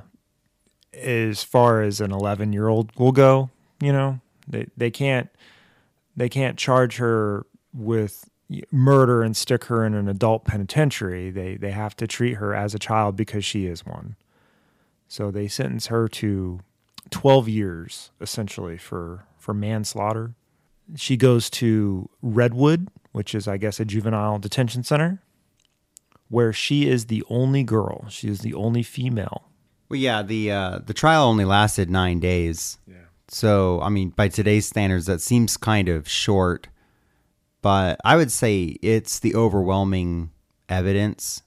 as far as an eleven-year-old will go. You know, they they can't they can't charge her with murder and stick her in an adult penitentiary. They they have to treat her as a child because she is one. So they sentence her to twelve years, essentially, for, for manslaughter. She goes to Redwood, which is, I guess, a juvenile detention center, where she is the only girl. She is the only female. Well, yeah, the uh, the trial only lasted nine days. Yeah. So, I mean, by today's standards, that seems kind of short. But I would say it's the overwhelming evidence.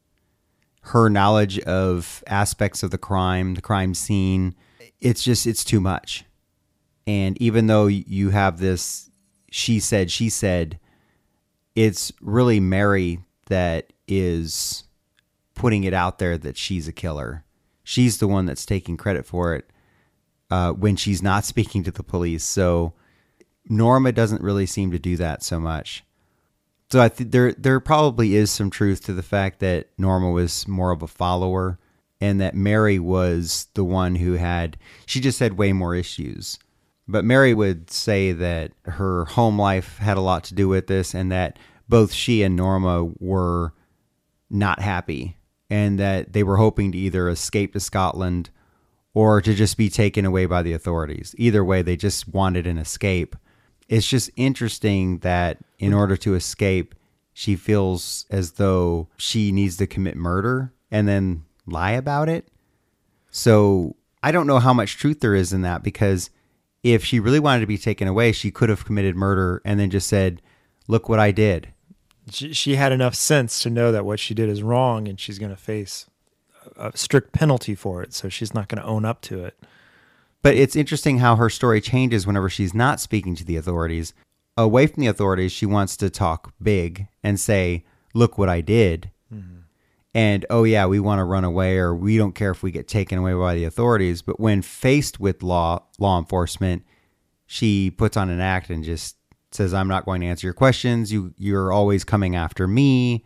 Her knowledge of aspects of the crime, the crime scene, it's just, it's too much. And even though you have this she said, she said, it's really Mary that is putting it out there that she's a killer. She's the one that's taking credit for it uh, when she's not speaking to the police. So Norma doesn't really seem to do that so much. So I think there there probably is some truth to the fact that Norma was more of a follower and that Mary was the one who had, she just had way more issues. But Mary would say that her home life had a lot to do with this and that both she and Norma were not happy and that they were hoping to either escape to Scotland or to just be taken away by the authorities. Either way, they just wanted an escape. It's just interesting that in order to escape, she feels as though she needs to commit murder and then lie about it. So I don't know how much truth there is in that, because if she really wanted to be taken away, she could have committed murder and then just said, look what I did. She, she had enough sense to know that what she did is wrong and she's going to face a strict penalty for it. So she's not going to own up to it. But it's interesting how her story changes whenever she's not speaking to the authorities. Away from the authorities, she wants to talk big and say, look what I did. Mm-hmm. And, oh, yeah, we want to run away, or we don't care if we get taken away by the authorities. But when faced with law law enforcement, she puts on an act and just says, I'm not going to answer your questions. You, you're always coming after me.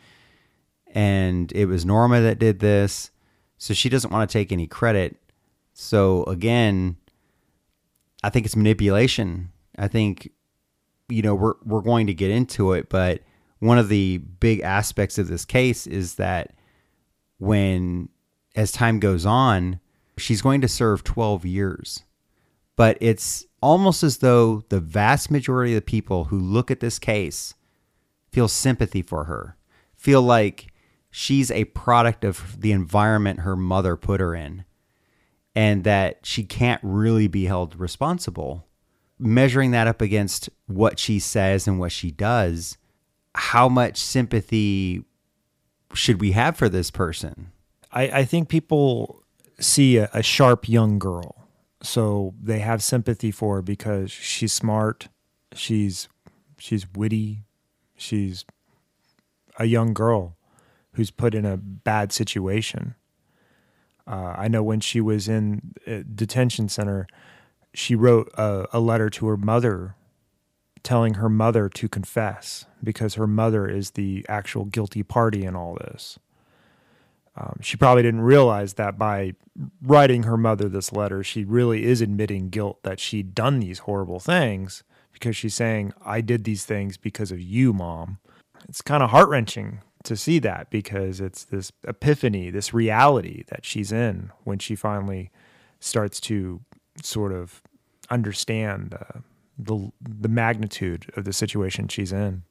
And it was Norma that did this. So she doesn't want to take any credit. So, again, I think it's manipulation. I think, you know, we're we're going to get into it, but one of the big aspects of this case is that when, as time goes on, she's going to serve twelve years. But it's almost as though the vast majority of the people who look at this case feel sympathy for her, feel like she's a product of the environment her mother put her in, and that she can't really be held responsible measuring that up against what she says and what she does, how much sympathy should we have for this person? I, I think people see a, a sharp young girl, so they have sympathy for her because she's smart, she's she's witty, she's a young girl who's put in a bad situation. Uh, I know when she was in a detention center, she wrote a, a letter to her mother telling her mother to confess because her mother is the actual guilty party in all this. Um, she probably didn't realize that by writing her mother this letter, she really is admitting guilt that she'd done these horrible things because she's saying, I did these things because of you, Mom. It's kind of heart-wrenching to see that because it's this epiphany, this reality that she's in when she finally starts to sort of understand uh, the the magnitude of the situation she's in.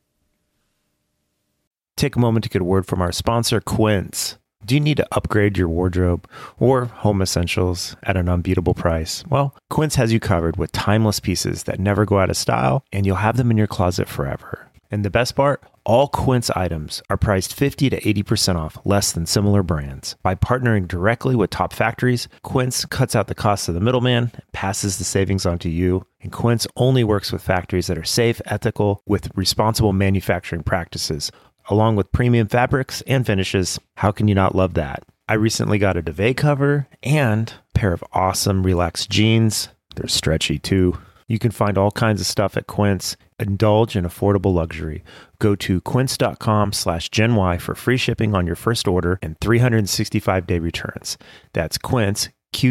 Take a moment to get a word from our sponsor, Quince. Do you need to upgrade your wardrobe or home essentials at an unbeatable price? Well, Quince has you covered with timeless pieces that never go out of style, and you'll have them in your closet forever. And the best part? All Quince items are priced fifty to eighty percent off less than similar brands. By partnering directly with top factories, Quince cuts out the cost of the middleman, passes the savings on to you, and Quince only works with factories that are safe, ethical, with responsible manufacturing practices, along with premium fabrics and finishes. How can you not love that? I recently got a duvet cover and a pair of awesome relaxed jeans. They're stretchy too. You can find all kinds of stuff at Quince. Indulge in affordable luxury. Go to quince.com slash Gen Y for free shipping on your first order and three hundred sixty-five day returns. That's Quince,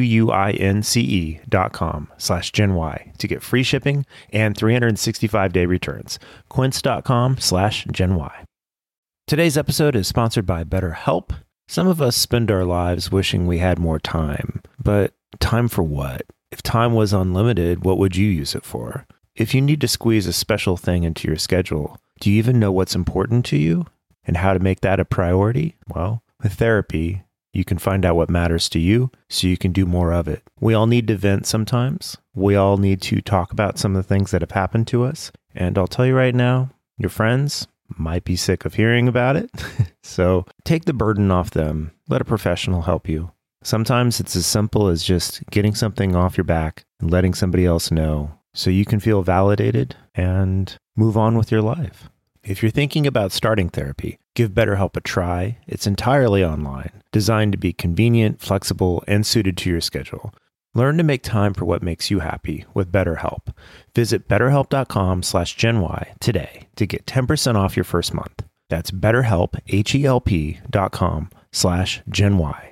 Q-U-I-N-C-E dot com slash Gen Y to get free shipping and three hundred sixty-five day returns. Quince.com slash Gen Y. Today's episode is sponsored by BetterHelp. Some of us spend our lives wishing we had more time, but time for what? If time was unlimited, what would you use it for? If you need to squeeze a special thing into your schedule, do you even know what's important to you and how to make that a priority? Well, with therapy, you can find out what matters to you so you can do more of it. We all need to vent sometimes. We all need to talk about some of the things that have happened to us. And I'll tell you right now, your friends might be sick of hearing about it. So take the burden off them. Let a professional help you. Sometimes it's as simple as just getting something off your back and letting somebody else know so you can feel validated and move on with your life. If you're thinking about starting therapy, give BetterHelp a try. It's entirely online, designed to be convenient, flexible, and suited to your schedule. Learn to make time for what makes you happy with BetterHelp. Visit betterhelp.com slash Gen Y today to get ten percent off your first month. That's betterhelp, H-E-L-P dot com slash Gen Y.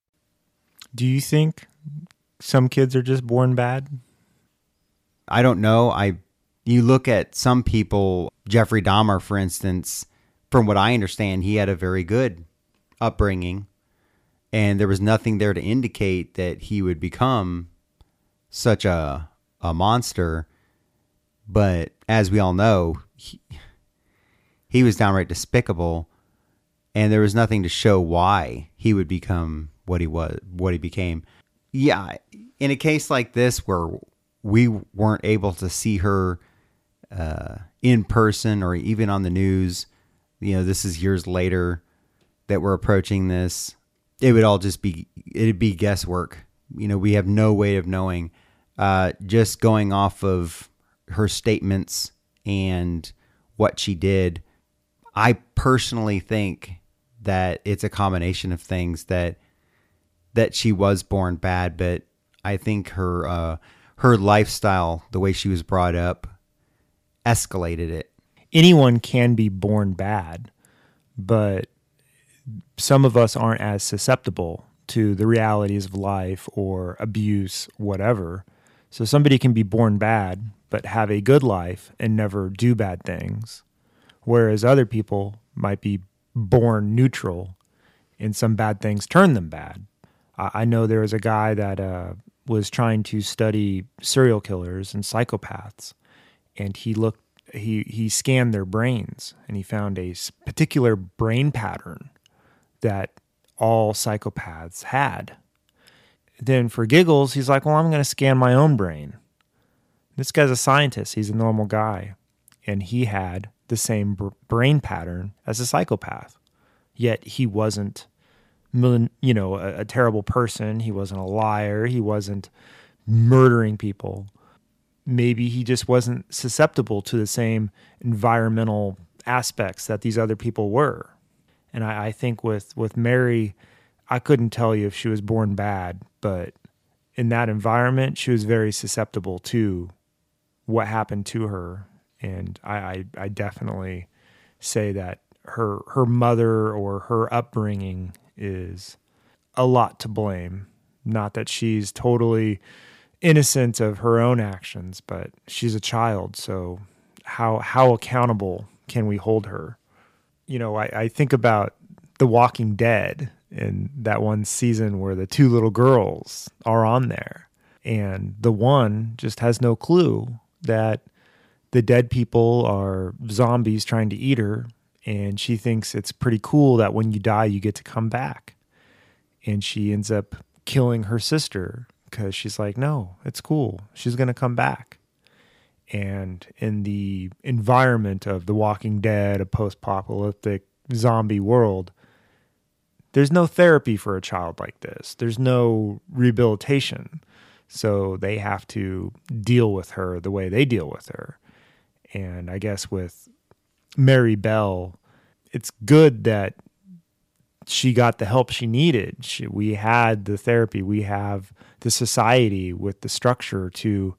Do you think some kids are just born bad? I don't know. I you look at some people, Jeffrey Dahmer, for instance, from what I understand, he had a very good upbringing, and there was nothing there to indicate that he would become such a a monster. But as we all know, he, he was downright despicable, and there was nothing to show why he would become what he was, what he became. Yeah, in a case like this where we weren't able to see her uh, in person or even on the news, you know, this is years later that we're approaching this. It would all just be, it'd be guesswork. You know, we have no way of knowing. Uh, just going off of her statements and what she did, I personally think that it's a combination of things that that she was born bad, but I think her uh, her lifestyle, the way she was brought up, escalated it. Anyone can be born bad, but some of us aren't as susceptible to the realities of life or abuse, whatever. So somebody can be born bad, but have a good life and never do bad things, whereas other people might be born neutral and some bad things turn them bad. I know there was a guy that uh, was trying to study serial killers and psychopaths, and he looked, he he scanned their brains, and he found a particular brain pattern that all psychopaths had. Then for giggles, he's like, well, I'm going to scan my own brain. This guy's a scientist. He's a normal guy. And he had the same br- brain pattern as a psychopath. Yet he wasn't, you know, a, a terrible person. He wasn't a liar. He wasn't murdering people. Maybe he just wasn't susceptible to the same environmental aspects that these other people were. And I, I think with, with Mary, I couldn't tell you if she was born bad, but in that environment, she was very susceptible to what happened to her. And I, I, I definitely say that her her mother or her upbringing is a lot to blame. Not that she's totally innocent of her own actions, but she's a child, so how how accountable can we hold her? You know, I, I think about The Walking Dead and that one season where the two little girls are on there, and the one just has no clue that the dead people are zombies trying to eat her, and she thinks it's pretty cool that when you die, you get to come back. And she ends up killing her sister because she's like, no, it's cool. She's going to come back. And in the environment of The Walking Dead, a post-apocalyptic zombie world, there's no therapy for a child like this. There's no rehabilitation. So they have to deal with her the way they deal with her. And I guess with Mary Bell, it's good that she got the help she needed. She, we had the therapy. We have the society with the structure to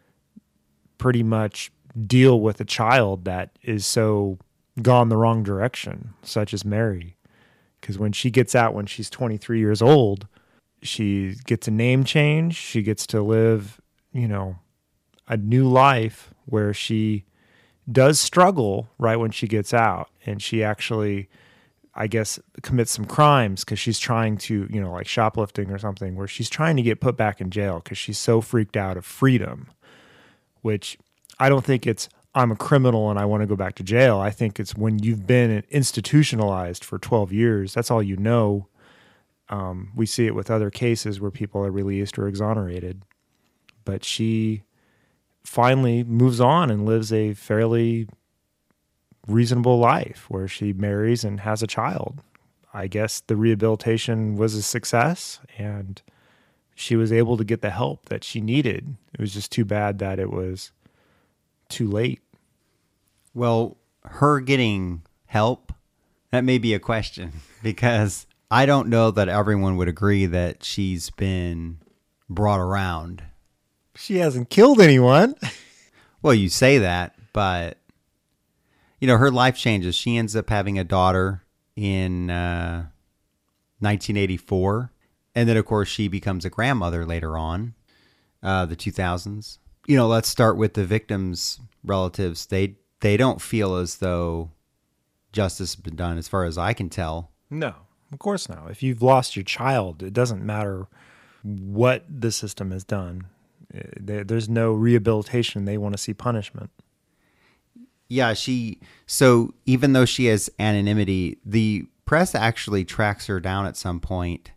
pretty much deal with a child that is so gone the wrong direction, such as Mary. Because when she gets out when she's twenty-three years old, she gets a name change. She gets to live, you know, a new life where she does struggle right when she gets out. And she actually, I guess, commits some crimes because she's trying to, you know, like shoplifting or something, where she's trying to get put back in jail because she's so freaked out of freedom, which I don't think it's, I'm a criminal and I want to go back to jail. I think it's when you've been institutionalized for twelve years, that's all you know. Um, we see it with other cases where people are released or exonerated. But she finally moves on and lives a fairly reasonable life where she marries and has a child. I guess the rehabilitation was a success and she was able to get the help that she needed. It was just too bad that it was too late. Well, her getting help, that may be a question because I don't know that everyone would agree that she's been brought around. She hasn't killed anyone. Well, you say that, but, you know, her life changes. She ends up having a daughter in uh, nineteen eighty-four. And then, of course, she becomes a grandmother later on, uh, the two thousands. You know, let's start with the victims' relatives. They they don't feel as though justice has been done, as far as I can tell. No, of course not. If you've lost your child, it doesn't matter what the system has done. There's no rehabilitation. They want to see punishment. Yeah, she, so even though she has anonymity, the press actually tracks her down at some point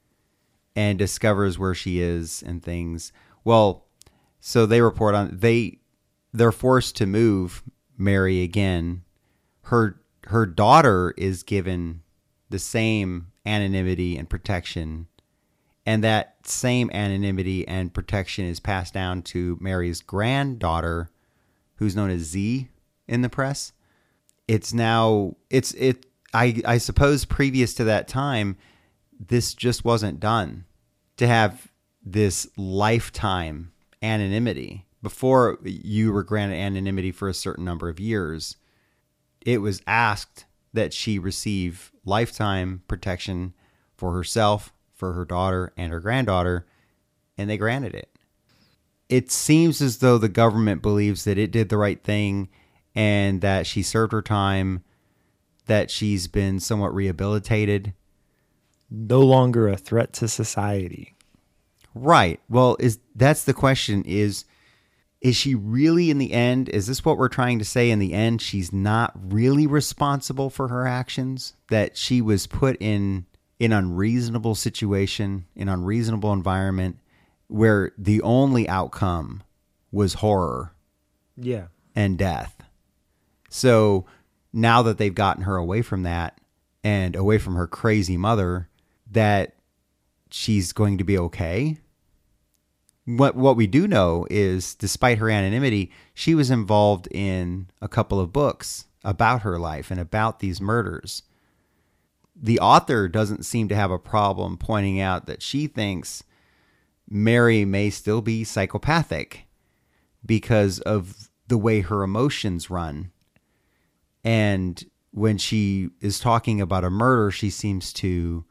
and discovers where she is and things. Well, so they report on, they, they're forced to move Mary again. Her, her daughter is given the same anonymity and protection, and that same anonymity and protection is passed down to Mary's granddaughter, who's known as Z in the press. It's now, it's, it, I, I suppose previous to that time, this just wasn't done to have this lifetime anonymity. Before you were granted anonymity for a certain number of years, it was asked that she receive lifetime protection for herself, for her daughter and her granddaughter, and they granted it. It seems as though the government believes that it did the right thing and that she served her time, that she's been somewhat rehabilitated. No longer a threat to society. Right. Well, is that's the question is, is she really in the end, is this what we're trying to say in the end? She's not really responsible for her actions, that she was put in an unreasonable situation, an unreasonable environment where the only outcome was horror Yeah. and death. So now that they've gotten her away from that and away from her crazy mother, that she's going to be okay. What what we do know is, despite her anonymity, she was involved in a couple of books about her life and about these murders. The author doesn't seem to have a problem pointing out that she thinks Mary may still be psychopathic because of the way her emotions run. And when she is talking about a murder, she seems to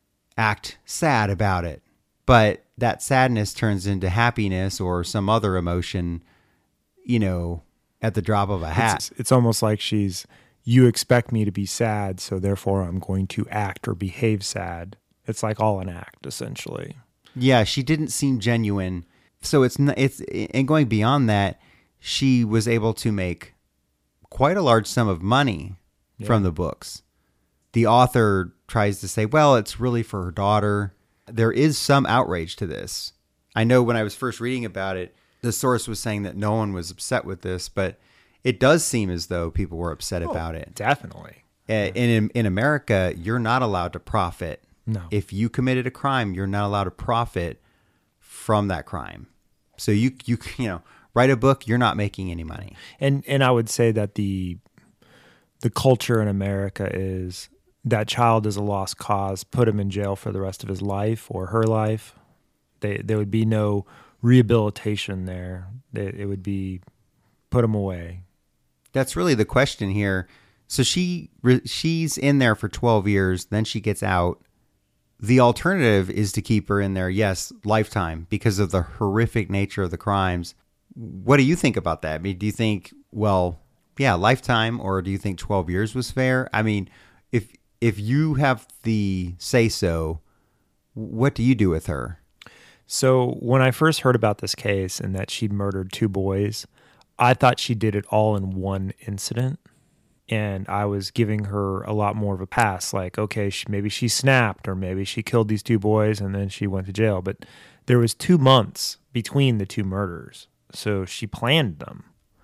act sad about it. But that sadness turns into happiness or some other emotion, you know, at the drop of a hat. It's, it's almost like she's, you expect me to be sad, so therefore I'm going to act or behave sad. It's like all an act, essentially. Yeah, she didn't seem genuine. So it's it's and going beyond that, she was able to make quite a large sum of money yeah. from the books. The author tries to say, well, it's really for her daughter. There is some outrage to this. I know when I was first reading about it, the source was saying that no one was upset with this, but it does seem as though people were upset oh, about it. Definitely. Uh, in in America, you're not allowed to profit. No. If you committed a crime, you're not allowed to profit from that crime. So you you you know, write a book, you're not making any money. And and I would say that the the culture in America is that child is a lost cause, put him in jail for the rest of his life or her life. They, there would be no rehabilitation there. They, it would be put him away. That's really the question here. So she she's in there for twelve years, then she gets out. The alternative is to keep her in there, yes, lifetime, because of the horrific nature of the crimes. What do you think about that? I mean, do you think, well, yeah, lifetime, or do you think twelve years was fair? I mean, if if you have the say-so, what do you do with her? So when I first heard about this case and that she'd murdered two boys, I thought she did it all in one incident. And I was giving her a lot more of a pass, like, okay, she, maybe she snapped, or maybe she killed these two boys and then she went to jail. But there was two months between the two murders, so she planned them.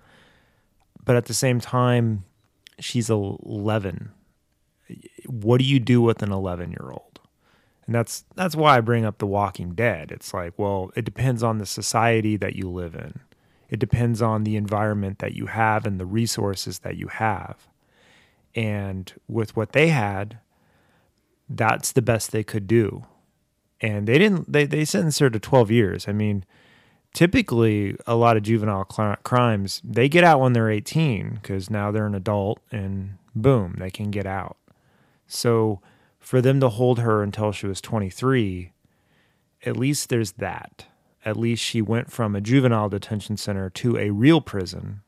But at the same time, she's eleven. What do you do with an eleven-year-old? And that's that's why I bring up The Walking Dead. It's like, well, it depends on the society that you live in. It depends on the environment that you have and the resources that you have. And with what they had, that's the best they could do. And they didn't, they, they sentenced her to twelve years. I mean, typically a lot of juvenile cl- crimes, they get out when they're eighteen because now they're an adult and boom, they can get out. So for them to hold her until she was twenty-three, at least there's that. At least she went from a juvenile detention center to a real prison,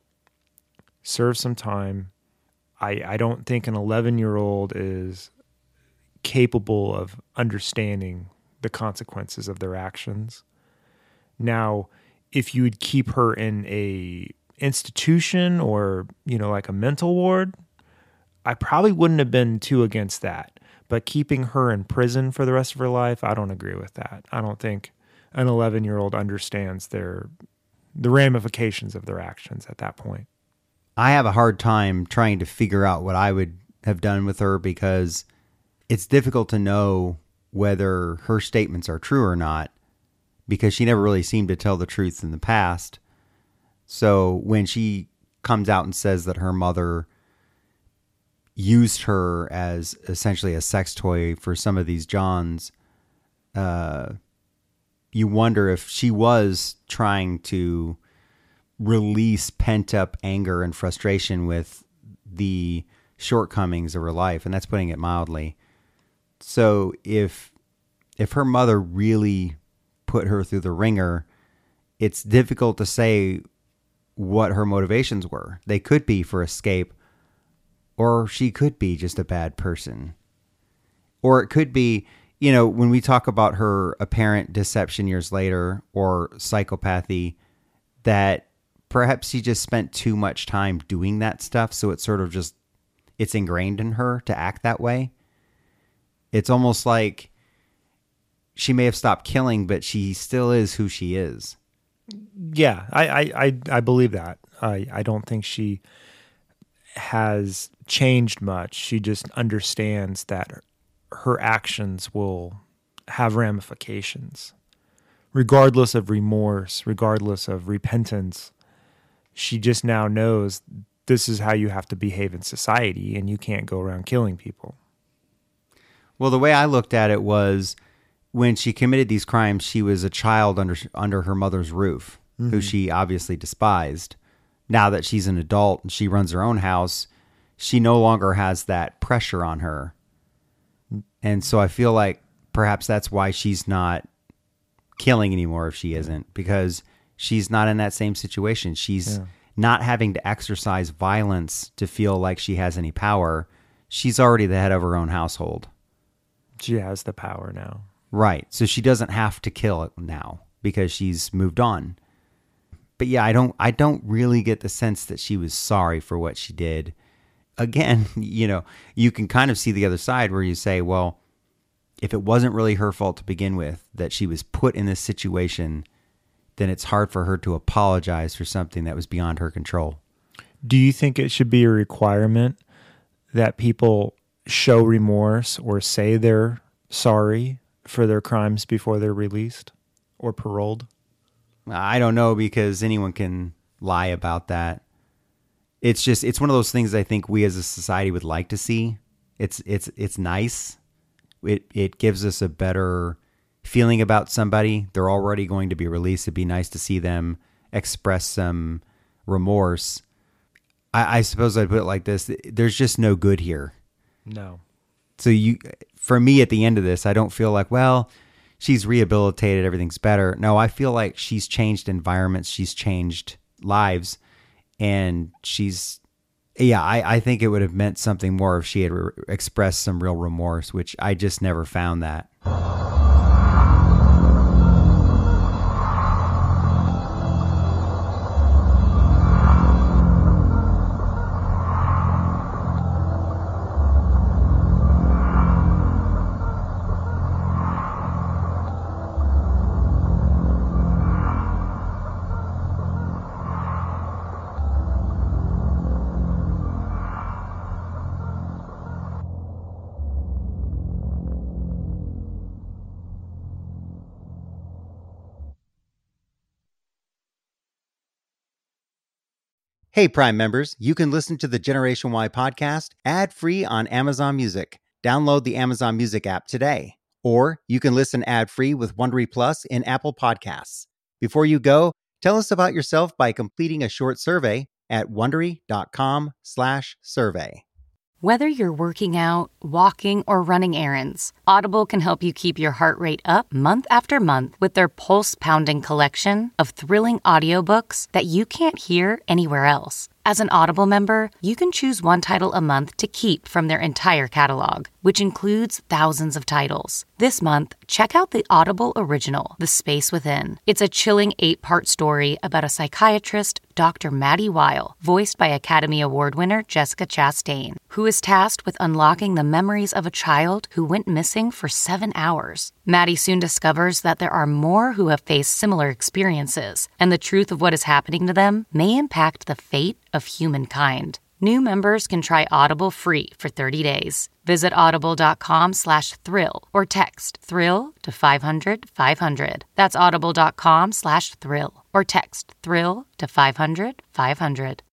served some time. I, I don't think an eleven-year-old is capable of understanding the consequences of their actions. Now, if you would keep her in a institution or, you know, like a mental ward, I probably wouldn't have been too against that. But keeping her in prison for the rest of her life, I don't agree with that. I don't think an eleven-year-old understands their the ramifications of their actions at that point. I have a hard time trying to figure out what I would have done with her because it's difficult to know whether her statements are true or not because she never really seemed to tell the truth in the past. So when she comes out and says that her mother used her as essentially a sex toy for some of these Johns, uh, you wonder if she was trying to release pent-up anger and frustration with the shortcomings of her life, and that's putting it mildly. So if if her mother really put her through the ringer, it's difficult to say what her motivations were. They could be for escape, or she could be just a bad person. Or it could be, you know, when we talk about her apparent deception years later or psychopathy, that perhaps she just spent too much time doing that stuff, so it's sort of just, it's ingrained in her to act that way. It's almost like she may have stopped killing, but she still is who she is. Yeah, I, I, I, I believe that. I, I don't think she has changed much. She just understands that her actions will have ramifications. Regardless of remorse, regardless of repentance, she just now knows this is how you have to behave in society, and you can't go around killing people. Well, the way I looked at it was when she committed these crimes, she was a child under under her mother's roof, mm-hmm. who she obviously despised. Now that she's an adult and she runs her own house, she no longer has that pressure on her. And so I feel like perhaps that's why she's not killing anymore if she isn't, because she's not in that same situation. She's yeah. not having to exercise violence to feel like she has any power. She's already the head of her own household. She has the power now. Right. So she doesn't have to kill it now because she's moved on. But yeah, I don't I don't really get the sense that she was sorry for what she did. Again, you know, you can kind of see the other side where you say, well, if it wasn't really her fault to begin with, that she was put in this situation, then it's hard for her to apologize for something that was beyond her control. Do you think it should be a requirement that people show remorse or say they're sorry for their crimes before they're released or paroled? I don't know, because anyone can lie about that. It's just, it's one of those things I think we as a society would like to see. It's it's it's nice. It it gives us a better feeling about somebody. They're already going to be released. It'd be nice to see them express some remorse. I, I suppose I'd put it like this. There's just no good here. No. So you, for me at the end of this, I don't feel like, well, she's rehabilitated, everything's better. No, I feel like she's changed environments, she's changed lives, and she's, yeah, I, I think it would have meant something more if she had re- expressed some real remorse, which I just never found that. Hey, Prime members, you can listen to the Generation Y podcast ad-free on Amazon Music. Download the Amazon Music app today. Or you can listen ad-free with Wondery Plus in Apple Podcasts. Before you go, tell us about yourself by completing a short survey at Wondery.com slash survey. Whether you're working out, walking, or running errands, Audible can help you keep your heart rate up month after month with their pulse-pounding collection of thrilling audiobooks that you can't hear anywhere else. As an Audible member, you can choose one title a month to keep from their entire catalog, which includes thousands of titles. This month, check out the Audible original, The Space Within. It's a chilling eight-part story about a psychiatrist, Doctor Maddie Weil, voiced by Academy Award winner Jessica Chastain, who is tasked with unlocking the memories of a child who went missing for seven hours. Maddie soon discovers that there are more who have faced similar experiences, and the truth of what is happening to them may impact the fate of humankind. New members can try Audible free for thirty days. Visit audible.com slash thrill or text thrill to five hundred five hundred. That's audible.com slash thrill or text thrill to five hundred five hundred.